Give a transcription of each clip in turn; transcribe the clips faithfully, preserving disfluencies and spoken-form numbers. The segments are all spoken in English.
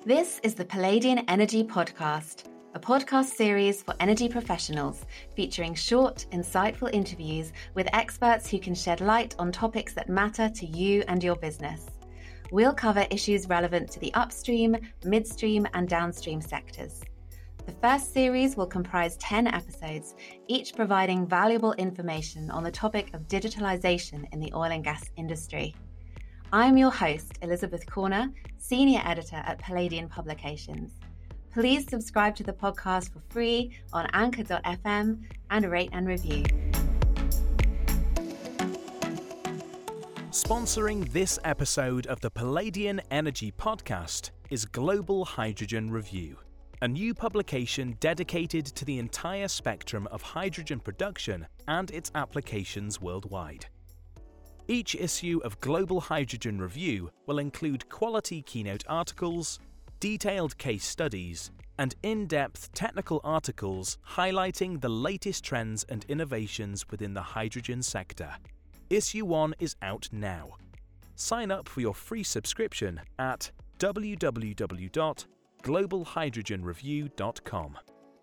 This is the Palladian Energy Podcast, a podcast series for energy professionals featuring short, insightful interviews with experts who can shed light on topics that matter to you and your business. We'll cover issues relevant to the upstream, midstream, and downstream sectors. The first series will comprise ten episodes, each providing valuable information on the topic of digitalization in the oil and gas industry. I'm your host, Elizabeth Corner, Senior Editor at Palladian Publications. Please subscribe to the podcast for free on anchor dot f m and rate and review. Sponsoring this episode of the Palladian Energy Podcast is Global Hydrogen Review, a new publication dedicated to the entire spectrum of hydrogen production and its applications worldwide. Each issue of Global Hydrogen Review will include quality keynote articles, detailed case studies, and in-depth technical articles highlighting the latest trends and innovations within the hydrogen sector. Issue one is out now. Sign up for your free subscription at w w w dot global hydrogen review dot com.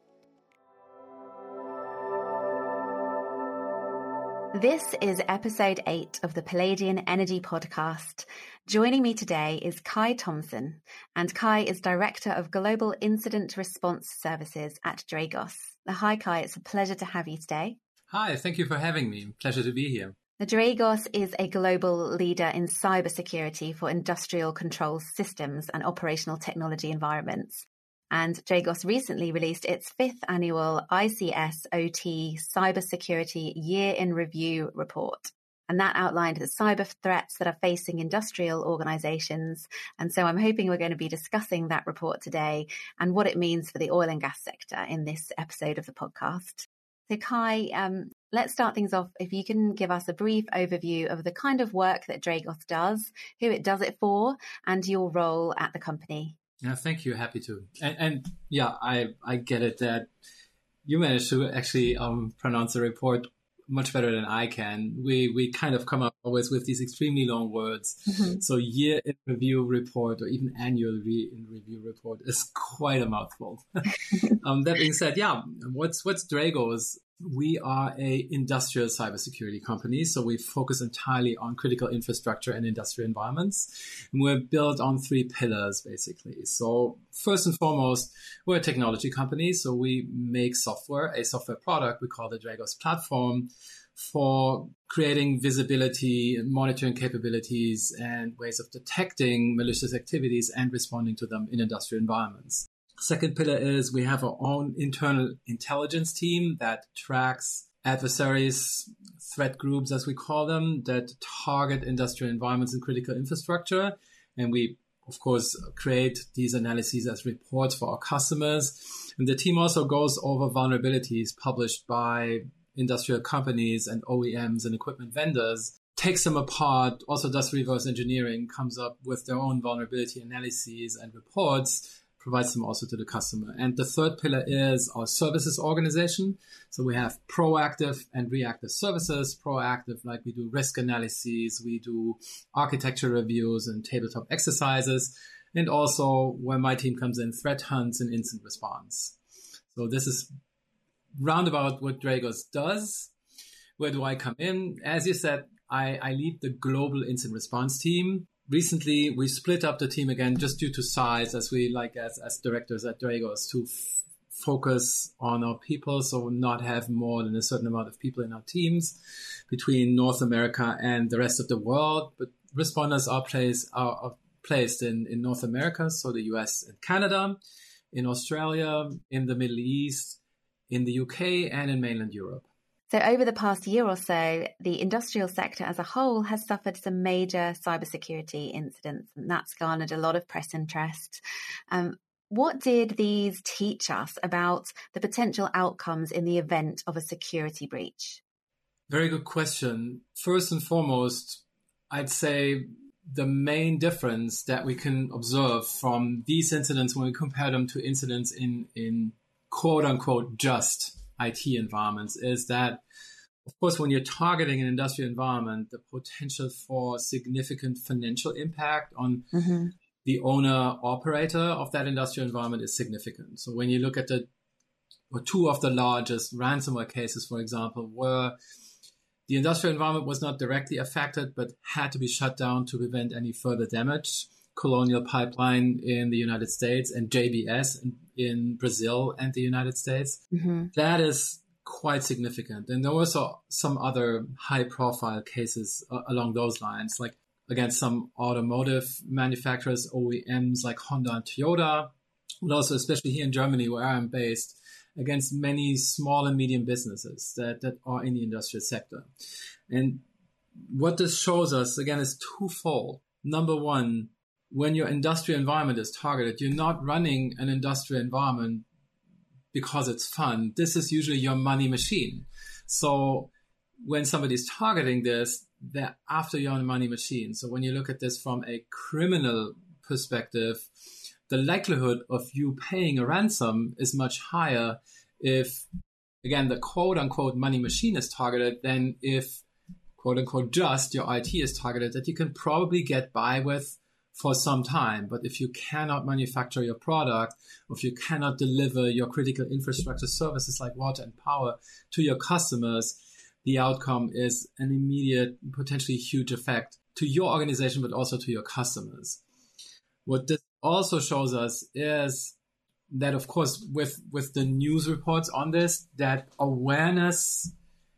This is episode eight of the Palladian Energy Podcast. Joining me today is Kai Thompson, and Kai is Director of Global Incident Response Services at Dragos. Hi Kai, it's a pleasure to have you today. Hi, thank you for having me. Pleasure to be here. The Dragos is a global leader in cybersecurity for industrial control systems and operational technology environments. And Dragos recently released its fifth annual I C S O T Cybersecurity Year in Review report. And that outlined the cyber threats that are facing industrial organizations. And so I'm hoping we're going to be discussing that report today and what it means for the oil and gas sector in this episode of the podcast. So Kai, um, let's start things off. If you can give us a brief overview of the kind of work that Dragos does, who it does it for, and your role at the company. Yeah, thank you. Happy to. And, and yeah, I, I get it that you managed to actually um, pronounce the report much better than I can. We we kind of come up always with these extremely long words. Mm-hmm. So year in review report or even annual re- in review report is quite a mouthful. um, that being said, yeah, what's what's Dragos? We are a industrial cybersecurity company, so we focus entirely on critical infrastructure and industrial environments. And we're built on three pillars, basically. So first and foremost, we're a technology company, so we make software, a software product we call the Dragos platform, for creating visibility and monitoring capabilities and ways of detecting malicious activities and responding to them in industrial environments. Second pillar is we have our own internal intelligence team that tracks adversaries, threat groups, as we call them, that target industrial environments and critical infrastructure. And we, of course, create these analyses as reports for our customers. And the team also goes over vulnerabilities published by industrial companies and O E Ms and equipment vendors, takes them apart, also does reverse engineering, comes up with their own vulnerability analyses and reports, provides them also to the customer. And the third pillar is our services organization. So we have proactive and reactive services. Proactive, like we do risk analyses, we do architecture reviews and tabletop exercises. And also where my team comes in, threat hunts and incident response. So this is roundabout what Dragos does. Where do I come in? As you said, I, I lead the global incident response team. Recently, we split up the team again just due to size, as we like as, as directors at Dragos to f- focus on our people, so not have more than a certain amount of people in our teams between North America and the rest of the world. But responders are placed are, are placed in, in North America, so the U S and Canada, in Australia, in the Middle East, in the U K, and in mainland Europe. So over the past year or so, the industrial sector as a whole has suffered some major cybersecurity incidents, and that's garnered a lot of press interest. Um, what did these teach us about the potential outcomes in the event of a security breach? Very good question. First and foremost, I'd say the main difference that we can observe from these incidents when we compare them to incidents in, in quote unquote just I T environments is that, of course, when you're targeting an industrial environment, the potential for significant financial impact on mm-hmm. the owner operator of that industrial environment is significant. So when you look at the or two of the largest ransomware cases, for example, where the industrial environment was not directly affected, but had to be shut down to prevent any further damage. Colonial Pipeline in the United States and J B S in, in Brazil and the United States. Mm-hmm. That is quite significant. And there were also some other high-profile cases uh, along those lines, like against some automotive manufacturers, O E Ms like Honda and Toyota, and also especially here in Germany, where I'm based, against many small and medium businesses that, that are in the industrial sector. And what this shows us, again, is twofold. Number one, when your industrial environment is targeted, you're not running an industrial environment because it's fun. This is usually your money machine. So when somebody's targeting this, they're after your money machine. So when you look at this from a criminal perspective, the likelihood of you paying a ransom is much higher if, again, the quote-unquote money machine is targeted than if, quote-unquote, just your I T is targeted, that you can probably get by with for some time. But if you cannot manufacture your product, or if you cannot deliver your critical infrastructure services like water and power to your customers, the outcome is an immediate, potentially huge effect to your organization, but also to your customers. What this also shows us is that, of course, with, with the news reports on this, that awareness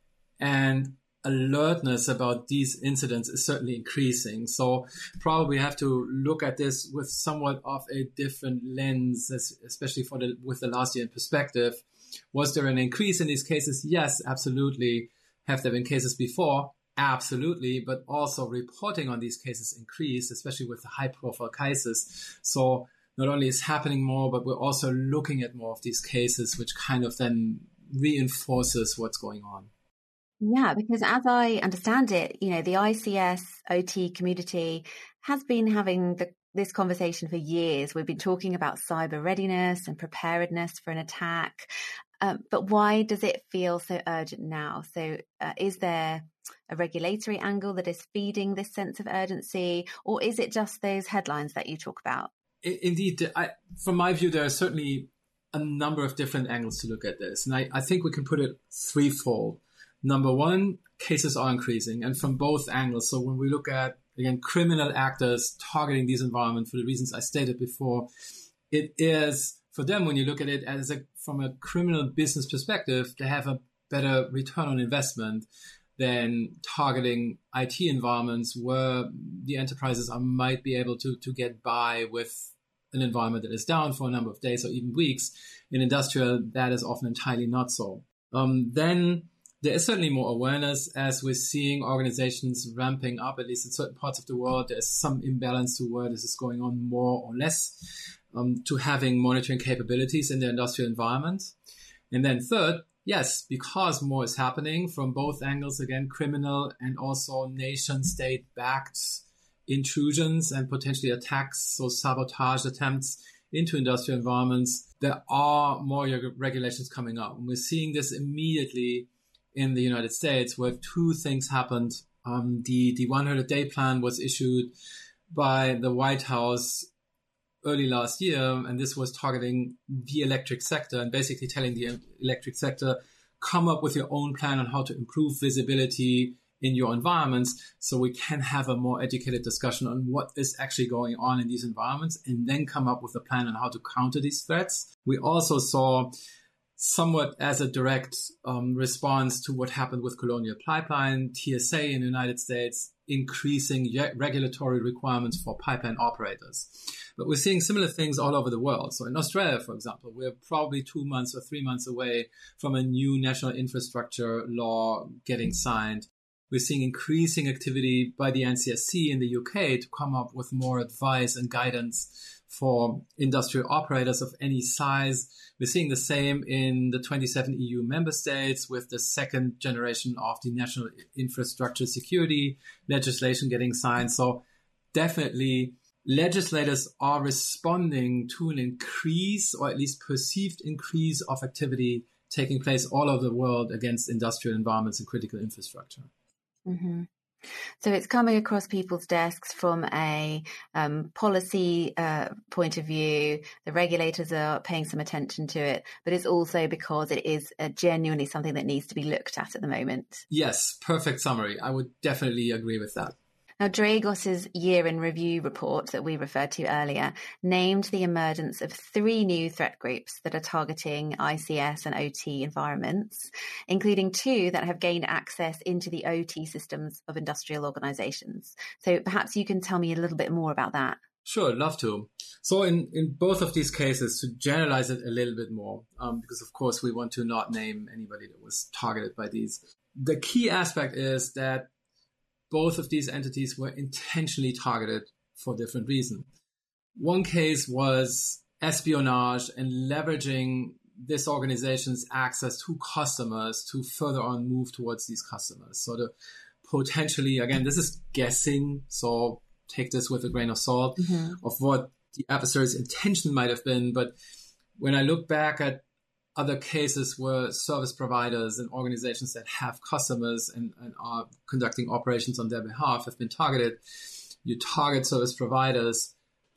and alertness about these incidents is certainly increasing. So probably have to look at this with somewhat of a different lens, especially for the with the last year in perspective. Was there an increase in these cases? Yes, absolutely. Have there been cases before? Absolutely. But also reporting on these cases increased, especially with the high-profile cases. So not only is happening more, but we're also looking at more of these cases, which kind of then reinforces what's going on. Yeah, because as I understand it, you know, the I C S O T community has been having the, this conversation for years. We've been talking about cyber readiness and preparedness for an attack. Um, but why does it feel so urgent now? So uh, is there a regulatory angle that is feeding this sense of urgency, or is it just those headlines that you talk about? Indeed, I, from my view, there are certainly a number of different angles to look at this. And I, I think we can put it threefold. Number one, cases are increasing, and from both angles. So when we look at, again, criminal actors targeting these environments for the reasons I stated before, it is, for them, when you look at it as a, from a criminal business perspective, they have a better return on investment than targeting I T environments where the enterprises are, might be able to, to get by with an environment that is down for a number of days or even weeks. In industrial, that is often entirely not so. Um, then there is certainly more awareness as we're seeing organizations ramping up, at least in certain parts of the world. There's some imbalance to where this is going on more or less, um, to having monitoring capabilities in the industrial environment. And then third, yes, because more is happening from both angles, again, criminal and also nation state backed intrusions and potentially attacks, so sabotage attempts into industrial environments, there are more regulations coming up. And we're seeing this immediately in the United States, where two things happened. Um, the, the one hundred day plan was issued by the White House early last year, and this was targeting the electric sector and basically telling the electric sector, come up with your own plan on how to improve visibility in your environments so we can have a more educated discussion on what is actually going on in these environments and then come up with a plan on how to counter these threats. We also saw, somewhat as a direct um, response to what happened with Colonial Pipeline, T S A in the United States, increasing ye- regulatory requirements for pipeline operators. But we're seeing similar things all over the world. So in Australia, for example, we're probably two months or three months away from a new national infrastructure law getting signed. We're seeing increasing activity by the N C S C in the U K to come up with more advice and guidance for industrial operators of any size. We're seeing the same in the twenty-seven E U member states with the second generation of the national infrastructure security legislation getting signed. So definitely legislators are responding to an increase, or at least perceived increase, of activity taking place all over the world against industrial environments and critical infrastructure. Mm-hmm. So it's coming across people's desks from a um, policy uh, point of view. The regulators are paying some attention to it, but it's also because it is uh, genuinely something that needs to be looked at at the moment. Yes, perfect summary. I would definitely agree with that. Now, Dragos's year in review report that we referred to earlier named the emergence of three new threat groups that are targeting I C S and O T environments, including two that have gained access into the O T systems of industrial organizations. So perhaps you can tell me a little bit more about that. Sure, love to. So in, in both of these cases, to generalize it a little bit more, um, because of course we want to not name anybody that was targeted by these. The key aspect is that both of these entities were intentionally targeted for different reasons. One case was espionage and leveraging this organization's access to customers to further on move towards these customers. So the potentially, again, this is guessing, so take this with a grain of salt, mm-hmm. of what the adversary's intention might have been. But when I look back at other cases where service providers and organizations that have customers and, and are conducting operations on their behalf have been targeted, you target service providers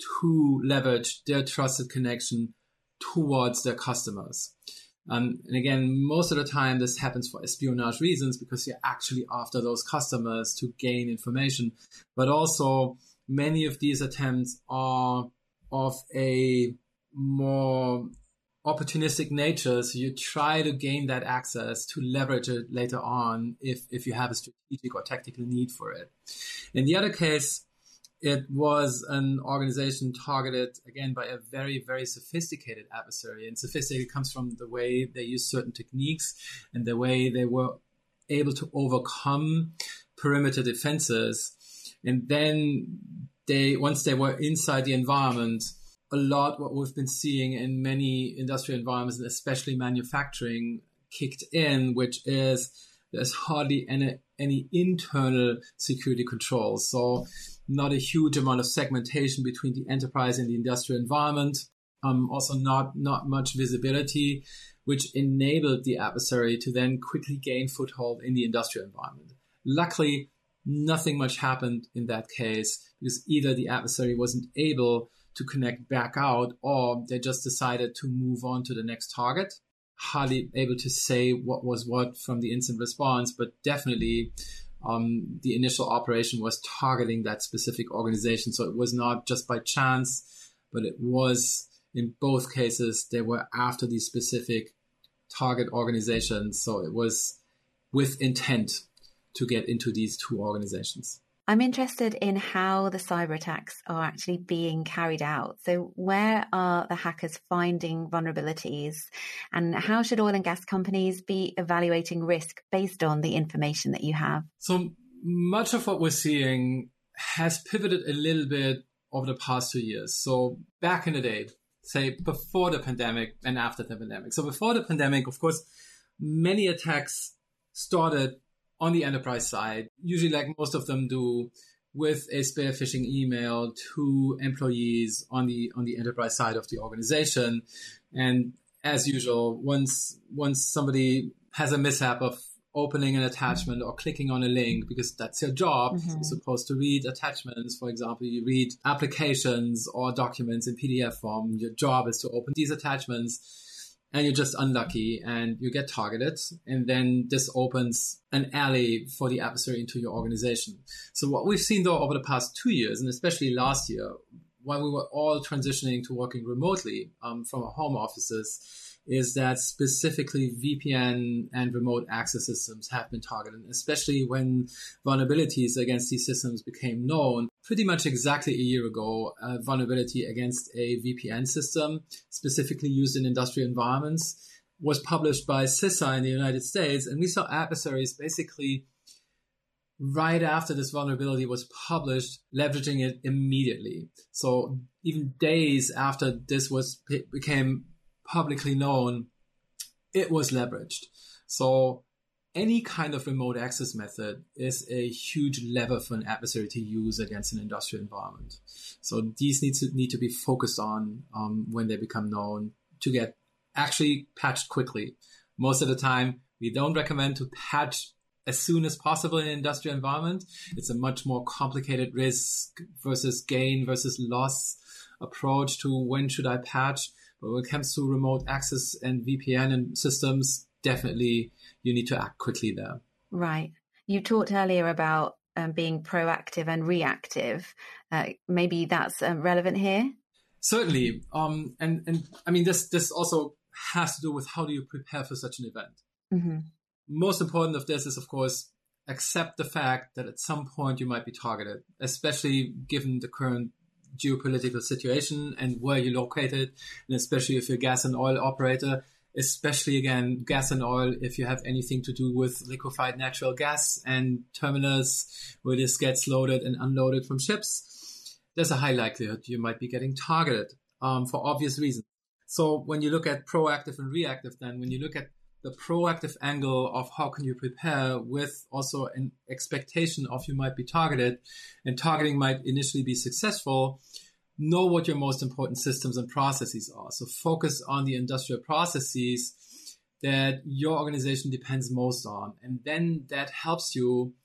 to leverage their trusted connection towards their customers. Um, and again, most of the time this happens for espionage reasons because you're actually after those customers to gain information. But also many of these attempts are of a more opportunistic nature, so you try to gain that access to leverage it later on if, if you have a strategic or tactical need for it. In the other case, it was an organization targeted, again, by a very, very sophisticated adversary. And sophisticated comes from the way they use certain techniques and the way they were able to overcome perimeter defenses. And then they, once they were inside the environment, a lot what we've been seeing in many industrial environments, and especially manufacturing, kicked in, which is there's hardly any, any internal security controls. So not a huge amount of segmentation between the enterprise and the industrial environment. Um, also not, not much visibility, which enabled the adversary to then quickly gain foothold in the industrial environment. Luckily, nothing much happened in that case because either the adversary wasn't able to connect back out, or they just decided to move on to the next target. Hardly able to say what was what from the instant response, but definitely um, the initial operation was targeting that specific organization. So it was not just by chance, but it was, in both cases, they were after these specific target organizations. So it was with intent to get into these two organizations. I'm interested in how the cyber attacks are actually being carried out. So where are the hackers finding vulnerabilities, and how should oil and gas companies be evaluating risk based on the information that you have? So much of what we're seeing has pivoted a little bit over the past two years. So back in the day, say before the pandemic and after the pandemic. So before the pandemic, of course, many attacks started on the enterprise side, usually like most of them do, with a spear phishing email to employees on the on the enterprise side of the organization. And as usual, once once somebody has a mishap of opening an attachment or clicking on a link, because that's your job, mm-hmm. you're supposed to read attachments. For example, you read applications or documents in P D F form. Your job is to open these attachments. And you're just unlucky and you get targeted. And then this opens an alley for the adversary into your organization. So what we've seen, though, over the past two years, and especially last year, while we were all transitioning to working remotely um, from our home offices, is that specifically V P N and remote access systems have been targeted, especially when vulnerabilities against these systems became known. Pretty much exactly a year ago, a vulnerability against a V P N system, specifically used in industrial environments, was published by CISA in the United States. And we saw adversaries basically right after this vulnerability was published, leveraging it immediately. So even days after this was became publicly known, it was leveraged. So any kind of remote access method is a huge lever for an adversary to use against an industrial environment. So these need to need to be focused on um, when they become known, to get actually patched quickly. Most of the time, we don't recommend to patch as soon as possible in an industrial environment. It's a much more complicated risk versus gain versus loss approach to when should I patch. But when it comes to remote access and V P N and systems, definitely you need to act quickly there. Right. You talked earlier about um, being proactive and reactive. Uh, maybe that's um, relevant here? Certainly. Um, and, and I mean, this, this also has to do with how do you prepare for such an event. Mm-hmm. Most important of this is, of course, accept the fact that at some point you might be targeted, especially given the current geopolitical situation and where you're located, and especially if you're a gas and oil operator, especially, again, gas and oil, if you have anything to do with liquefied natural gas and terminals where this gets loaded and unloaded from ships, there's a high likelihood you might be getting targeted um, for obvious reasons. So when you look at proactive and reactive, then when you look at the proactive angle of how can you prepare with also an expectation of you might be targeted and targeting might initially be successful, know what your most important systems and processes are. So focus on the industrial processes that your organization depends most on. And then that helps you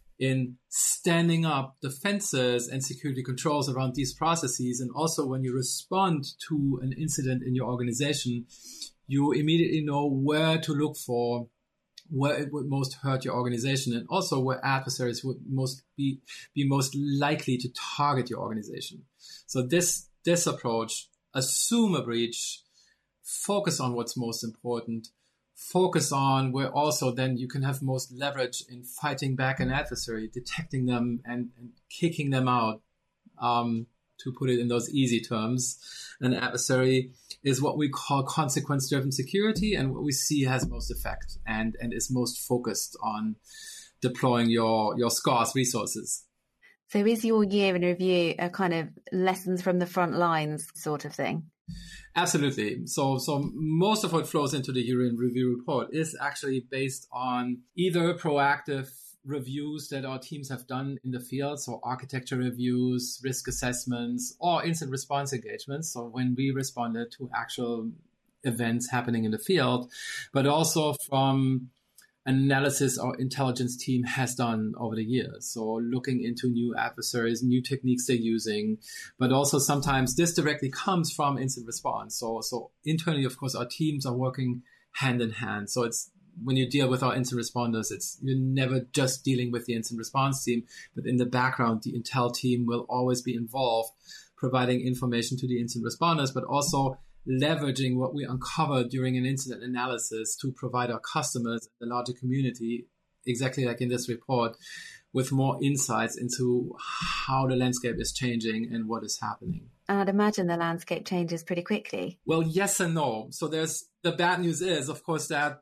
in standing up defenses and security controls around these processes. And also when you respond to an incident in your organization, you immediately know where to look for, where it would most hurt your organization, and also where adversaries would most be, be most likely to target your organization. So this, this approach, assume a breach, focus on what's most important, focus on where also then you can have most leverage in fighting back an adversary, detecting them and, and kicking them out. Um, to put it in those easy terms, an adversary is what we call consequence-driven security, and what we see has most effect and, and is most focused on deploying your, your scarce resources. So is your year in review a kind of lessons from the front lines sort of thing? Absolutely. So, so most of what flows into the year in review report is actually based on either proactive reviews that our teams have done in the field, so architecture reviews, risk assessments, or incident response engagements, so when we responded to actual events happening in the field, but also from analysis our intelligence team has done over the years. So looking into new adversaries, new techniques they're using, but also sometimes this directly comes from incident response. So, so internally, of course, our teams are working hand in hand. So it's when you deal with our incident responders, it's you're never just dealing with the incident response team, but in the background, the intel team will always be involved, providing information to the incident responders, but also leveraging what we uncover during an incident analysis to provide our customers, the larger community, exactly like in this report, with more insights into how the landscape is changing and what is happening. And I'd imagine the landscape changes pretty quickly. Well, yes and no. So there's the bad news is, of course, that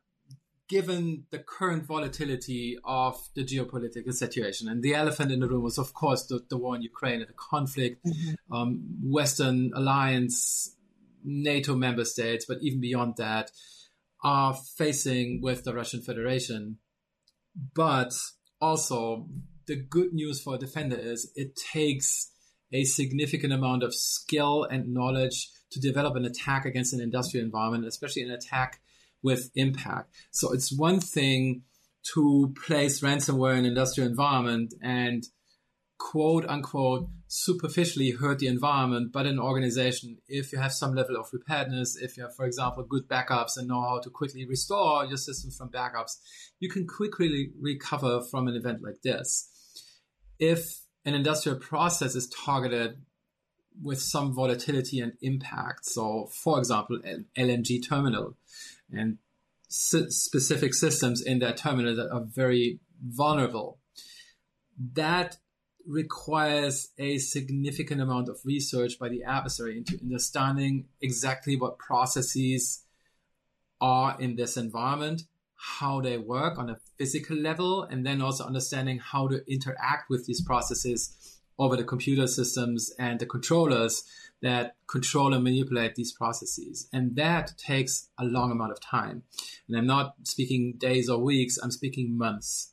given the current volatility of the geopolitical situation, and the elephant in the room was, of course, the, the war in Ukraine and the conflict, mm-hmm. um, Western alliance, NATO member states, but even beyond that, are facing with the Russian Federation. But also, the good news for a defender is it takes a significant amount of skill and knowledge to develop an attack against an industrial environment, especially an attack with impact. So it's one thing to place ransomware in an industrial environment and quote unquote superficially hurt the environment, but an organization, if you have some level of preparedness, if you have, for example, good backups and know how to quickly restore your systems from backups, you can quickly recover from an event like this. If an industrial process is targeted with some volatility and impact, so for example, an L N G terminal, and s- specific systems in that terminal that are very vulnerable, that requires a significant amount of research by the adversary into understanding exactly what processes are in this environment, how they work on a physical level, and then also understanding how to interact with these processes over the computer systems and the controllers that control and manipulate these processes. And that takes a long amount of time. And I'm not speaking days or weeks, I'm speaking months.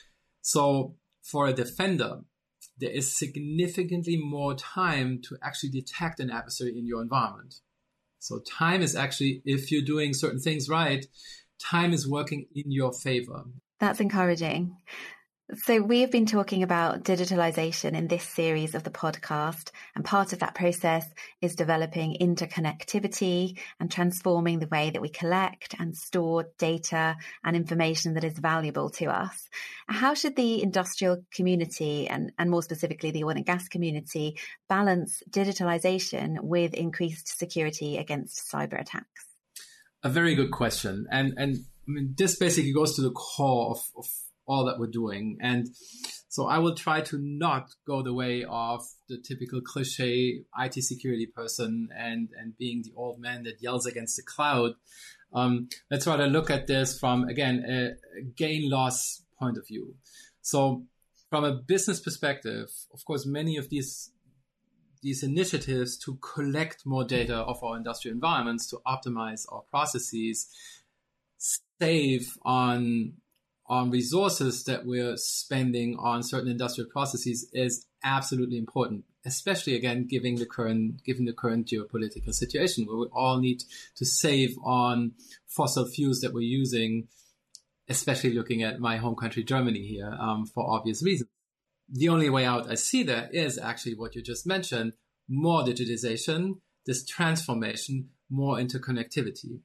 So for a defender, there is significantly more time to actually detect an adversary in your environment. So time is actually, if you're doing certain things right, time is working in your favor. That's encouraging. So we have been talking about digitalization in this series of the podcast, and part of that process is developing interconnectivity and transforming the way that we collect and store data and information that is valuable to us. How should the industrial community and, and more specifically the oil and gas community balance digitalization with increased security against cyber attacks? A very good question. And, and I mean, this basically goes to the core of, of all that we're doing. And so I will try to not go the way of the typical cliche I T security person and, and being the old man that yells against the cloud. Um, let's rather look at this from, again, a, a gain-loss point of view. So from a business perspective, of course, many of these these initiatives to collect more data of our industrial environments, to optimize our processes, save on on resources that we're spending on certain industrial processes is absolutely important, especially, again, given the current given the current geopolitical situation where we all need to save on fossil fuels that we're using, especially looking at my home country, Germany here, um, for obvious reasons. The only way out I see there is actually what you just mentioned, more digitization, this transformation, more interconnectivity.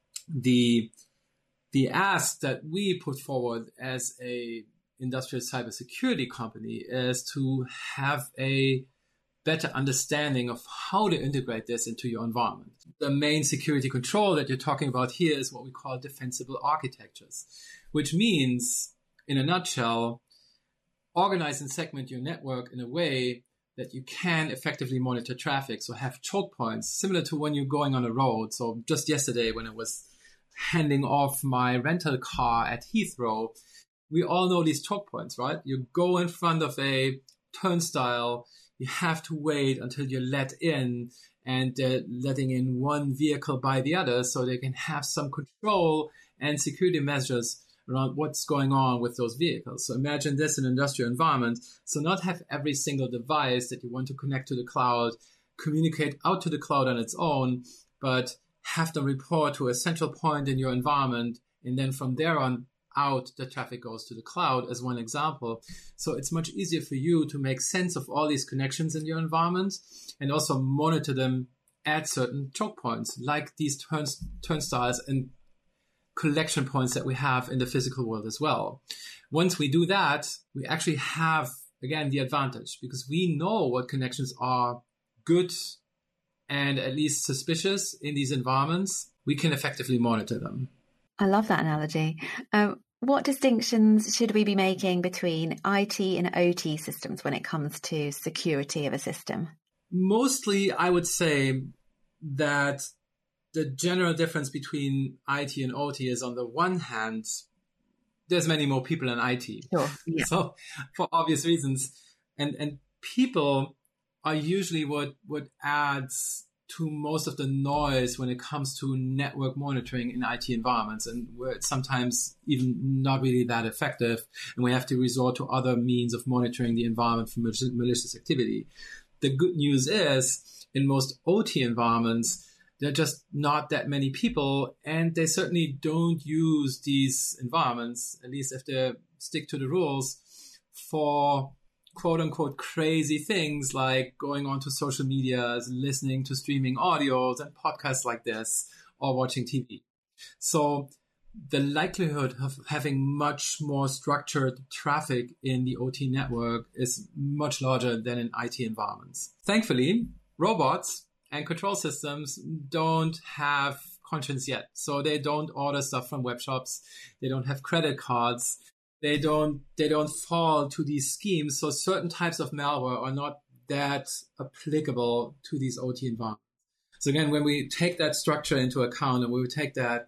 The The ask that we put forward as a industrial cybersecurity company is to have a better understanding of how to integrate this into your environment. The main security control that you're talking about here is what we call defensible architectures, which means, in a nutshell, organize and segment your network in a way that you can effectively monitor traffic. So have choke points, similar to when you're going on a road. So just yesterday when I was handing off my rental car at Heathrow, we all know these choke points, right? You go in front of a turnstile, you have to wait until you're let in, and they're letting in one vehicle by the other so they can have some control and security measures around what's going on with those vehicles. So imagine this in an industrial environment. So not have every single device that you want to connect to the cloud communicate out to the cloud on its own, but have them report to a central point in your environment. And then from there on out, the traffic goes to the cloud as one example. So it's much easier for you to make sense of all these connections in your environment and also monitor them at certain choke points, like these turns, turnstiles and collection points that we have in the physical world as well. Once we do that, we actually have, again, the advantage because we know what connections are good and at least suspicious in these environments. We can effectively monitor them. I love that analogy. Um, what distinctions should we be making between I T and O T systems when it comes to security of a system? Mostly, I would say that the general difference between I T and O T is, on the one hand, there's many more people in I T. Sure. Yeah. So for obvious reasons. And and people are usually what, what adds to most of the noise when it comes to network monitoring in I T environments, and where it's sometimes even not really that effective, and we have to resort to other means of monitoring the environment for malicious activity. The good news is, in most O T environments, there are just not that many people, and they certainly don't use these environments, at least if they stick to the rules, for quote unquote crazy things like going onto social media, listening to streaming audios and podcasts like this, or watching T V. So the likelihood of having much more structured traffic in the O T network is much larger than in I T environments. Thankfully, robots and control systems don't have conscience yet. So they don't order stuff from web shops. They don't have credit cards. They don't they don't fall to these schemes. So certain types of malware are not that applicable to these O T environments. So again, when we take that structure into account and we take that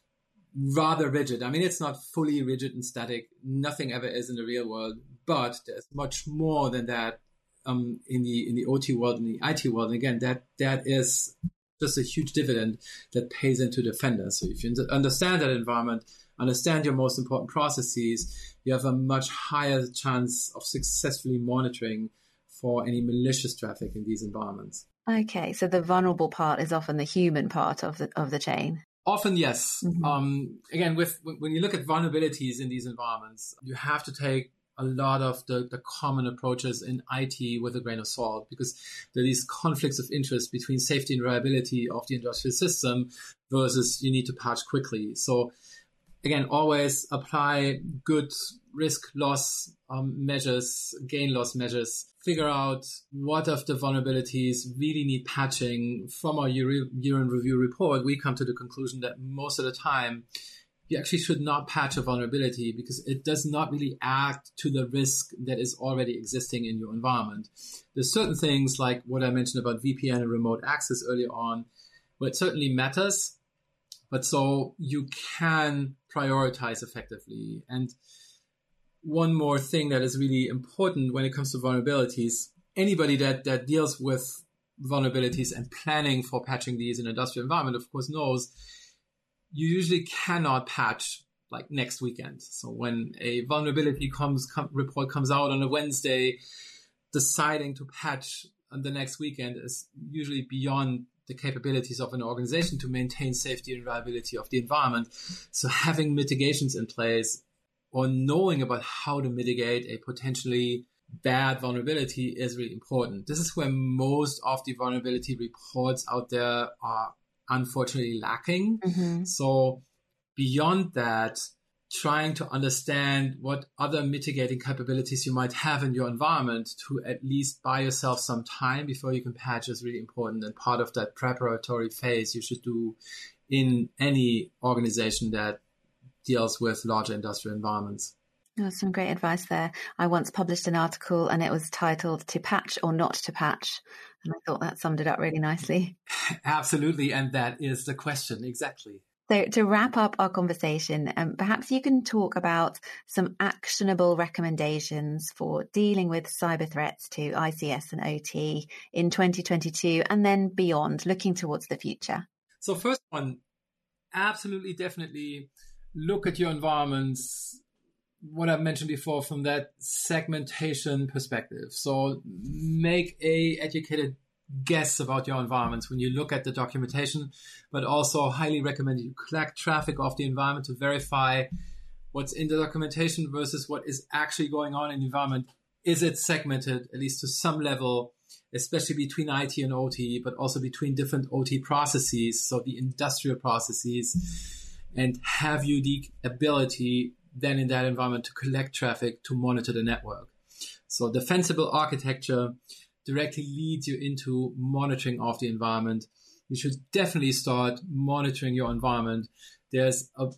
rather rigid, I mean, it's not fully rigid and static. Nothing ever is in the real world, but there's much more than that um, in the in the O T world, in the I T world. And again, that that is just a huge dividend that pays into Defender. So if you understand that environment, understand your most important processes, you have a much higher chance of successfully monitoring for any malicious traffic in these environments. Okay, so the vulnerable part is often the human part of the of the chain. Often, yes. Mm-hmm. Um, again, with when you look at vulnerabilities in these environments, you have to take a lot of the, the common approaches in I T with a grain of salt, because there are these conflicts of interest between safety and reliability of the industrial system versus you need to patch quickly. So again, always apply good risk loss um, measures, gain loss measures. Figure out what of the vulnerabilities really need patching. From our year, year in review report, we come to the conclusion that most of the time, you actually should not patch a vulnerability because it does not really add to the risk that is already existing in your environment. There's certain things like what I mentioned about V P N and remote access earlier on, where it certainly matters, but so you can prioritize effectively. And one more thing that is really important when it comes to vulnerabilities, anybody that, that deals with vulnerabilities and planning for patching these in an industrial environment, of course, knows you usually cannot patch like next weekend. So when a vulnerability comes com, report comes out on a Wednesday, deciding to patch on the next weekend is usually beyond the capabilities of an organization to maintain safety and reliability of the environment. So having mitigations in place or knowing about how to mitigate a potentially bad vulnerability is really important. This is where most of the vulnerability reports out there are unfortunately lacking. Mm-hmm. So beyond that, trying to understand what other mitigating capabilities you might have in your environment to at least buy yourself some time before you can patch is really important, and part of that preparatory phase you should do in any organization that deals with larger industrial environments. Oh, some great advice there. I once published an article and it was titled "To Patch or Not to Patch." And I thought that summed it up really nicely. Absolutely. And that is the question. Exactly. So to wrap up our conversation, um, perhaps you can talk about some actionable recommendations for dealing with cyber threats to I C S and O T in twenty twenty-two and then beyond, looking towards the future. So first one, absolutely, definitely look at your environments, what I've mentioned before, from that segmentation perspective. So make a educated guess about your environments when you look at the documentation, but also highly recommend you collect traffic of the environment to verify what's in the documentation versus what is actually going on in the environment. Is it segmented, at least to some level, especially between I T and O T, but also between different O T processes, so the industrial processes? And have you the ability then in that environment to collect traffic, to monitor the network? So defensible architecture directly leads you into monitoring of the environment. You should definitely start monitoring your environment. There's a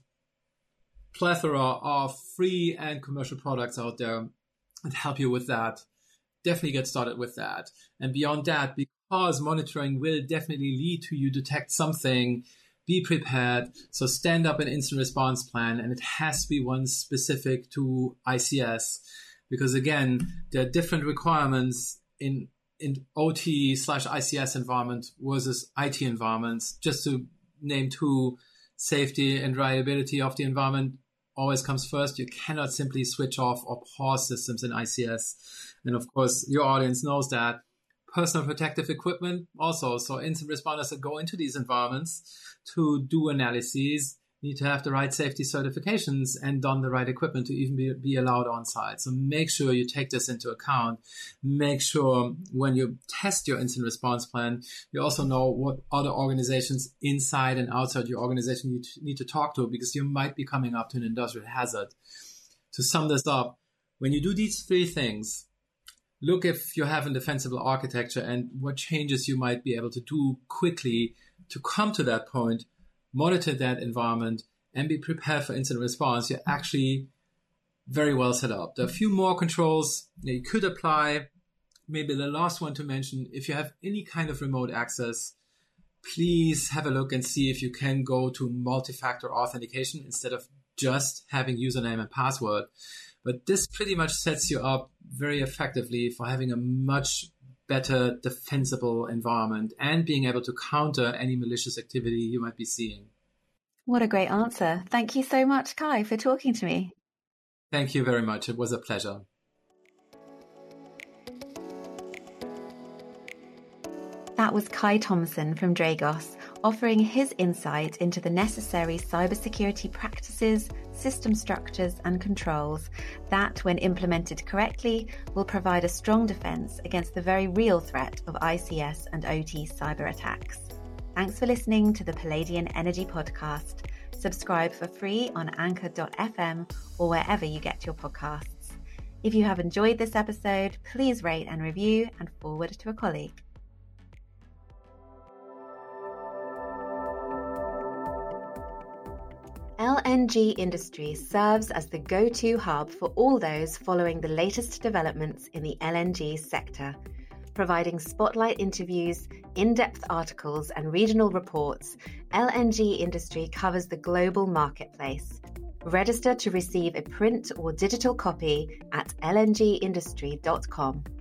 plethora of free and commercial products out there that help you with that. Definitely get started with that. And beyond that, because monitoring will definitely lead to you detect something, be prepared. So stand up an incident response plan, and it has to be one specific to I C S, because again, there are different requirements in in O T slash I C S environment versus I T environments. Just to name two, safety and reliability of the environment always comes first. You cannot simply switch off or pause systems in I C S. And of course, your audience knows that. Personal protective equipment also. So incident responders that go into these environments to do analyses need to have the right safety certifications and don the right equipment to even be, be allowed on site. So make sure you take this into account. Make sure when you test your incident response plan, you also know what other organizations inside and outside your organization you need to talk to, because you might be coming up to an industrial hazard. To sum this up, when you do these three things, look if you have a defensible architecture and what changes you might be able to do quickly to come to that point, monitor that environment, and be prepared for incident response. You're actually very well set up. There are a few more controls that you could apply. Maybe the last one to mention, if you have any kind of remote access, please have a look and see if you can go to multi-factor authentication instead of just having username and password. But this pretty much sets you up very effectively for having a much better defensible environment and being able to counter any malicious activity you might be seeing. What a great answer. Thank you so much, Kai, for talking to me. Thank you very much. It was a pleasure. That was Kai Thompson from Dragos, offering his insight into the necessary cybersecurity practices, system structures, and controls that, when implemented correctly, will provide a strong defense against the very real threat of I C S and O T cyber attacks. Thanks for listening to the Palladian Energy Podcast. Subscribe for free on anchor dot f m or wherever you get your podcasts. If you have enjoyed this episode, please rate and review and forward to a colleague. L N G Industry serves as the go-to hub for all those following the latest developments in the L N G sector, providing spotlight interviews, in-depth articles, and regional reports. L N G Industry covers the global marketplace. Register to receive a print or digital copy at l n g industry dot com.